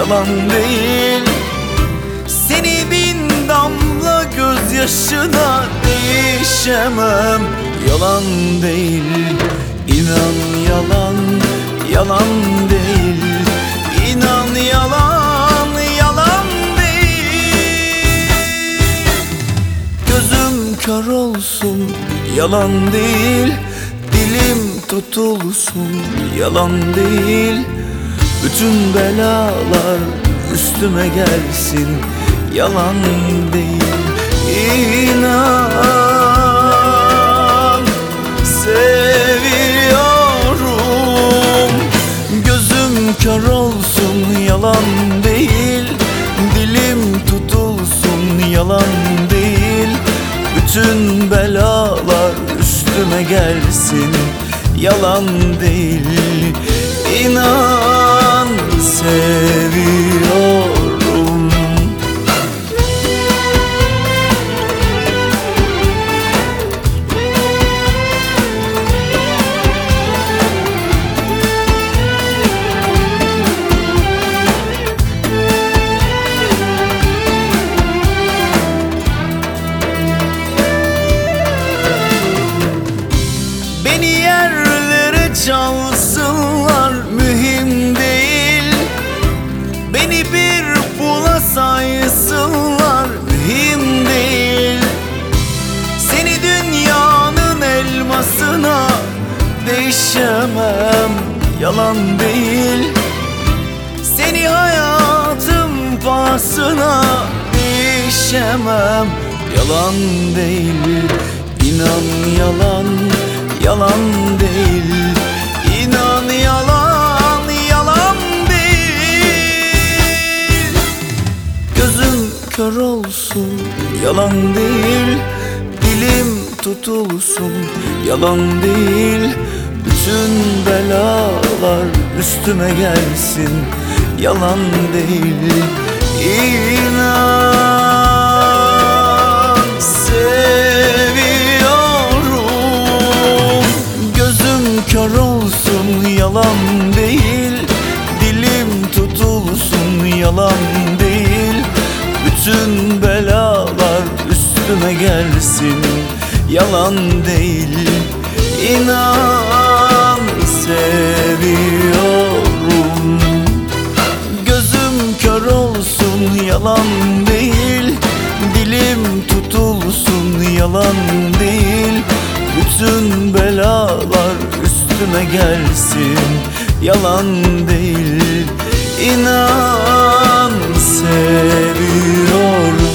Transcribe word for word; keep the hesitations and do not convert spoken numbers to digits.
yalan değil. Seni bin damla gözyaşına değişemem, yalan değil. İnan yalan, yalan değil. İnan yalan, yalan değil. Gözüm kör olsun, yalan değil. Dilim tutulsun, yalan değil. Bütün belalar üstüme gelsin, yalan değil. İnan seviyorum. Gözüm kör olsun, yalan değil. Dilim tutulsun, yalan değil. Bütün belalar üstüme gelsin, yalan değil. İnan seviyorum. Beni yerlere çalsınlar, mühim değil. Beni bir pula saysınlar, mühim değil. Seni dünyanın elmasına değişemem, yalan değil. Seni hayatım pahasına değişemem, yalan değil. İnan yalan, yalan değil. İnan yalan, yalan değil. Gözüm kör olsun, yalan değil. Dilim tutulsun, yalan değil. Bütün belalar üstüme gelsin, yalan değil. İnan seviyorum. Gözüm kör olsun, yalan değil. Dilim tutulsun, yalan değil. Bütün belalar üstüme gelsin, yalan değil. İnan seviyorum. Gözüm kör olsun, yalan değil. Dilim tutulsun, yalan değil. Bütün belalar üstüme gelsin, yalan değil. İnan seviyorum.